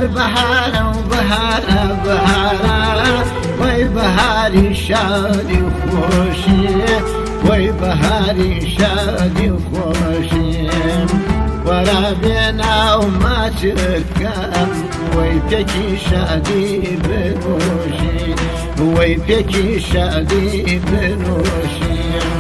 يار بهارة وبهارة بهارة وي بهاري شادي وخوشي وي بهاري شادي وخوشي ورا بينا وما تركب وي بكي شادي بنوشي وي بكي شادي بنوشي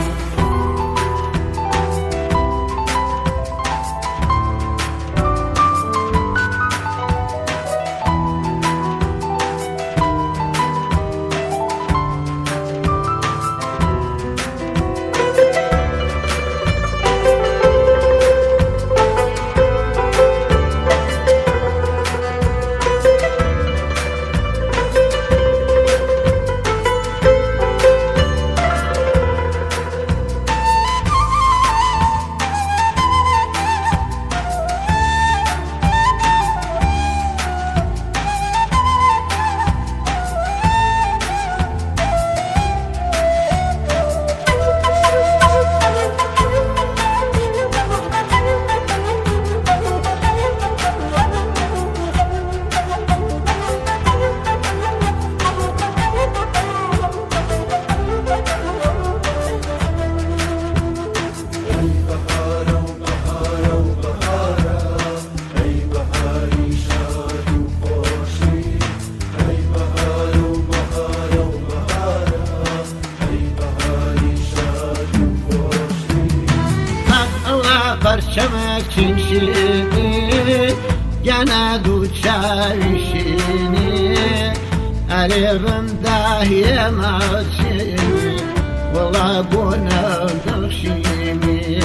برشمك تنشيني جانا دو تشايشيني قريبا داهية معشيني والله بونا نخشيني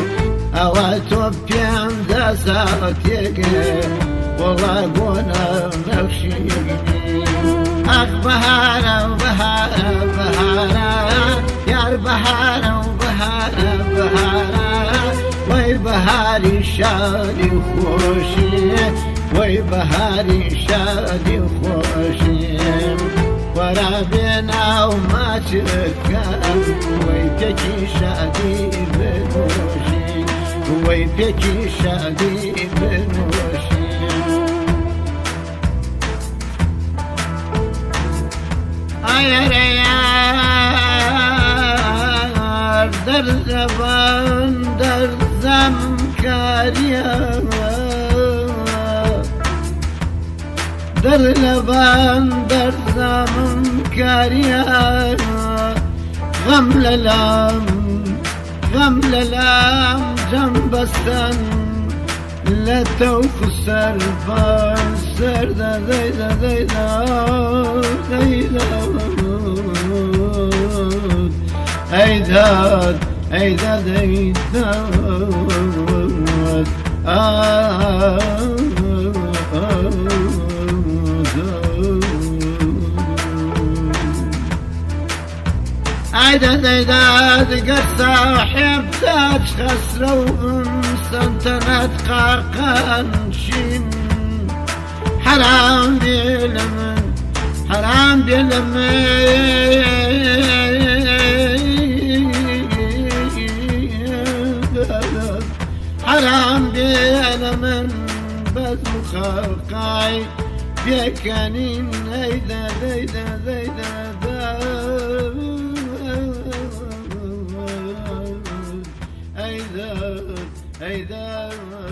اواتو بيان دا ساعتك والله بونا نخشيني اخ بهارة بهارة بهارة يار بهارة وبهارة بهارة وي بهاري شادي وخوشي وي بهاري شادي وخوشي ورا بينا وما تركب وي بكي شادي بنوشي وي بكي شادي بنوشي يا ريال در زبان در زم کاریا در لبان در زم کاریا غم للام جم بستن لتوف سربان سردا زيدا زيدا زيدا ايداد ايداد ايداد ايداد ايداد قد صاحب تاج خسروا سنتنات قاقنشين حرام بالمن حرام بالمن حرام بالمن بس مخاقاي بيكانين هيدا هيدا هيدا هيدا هيدا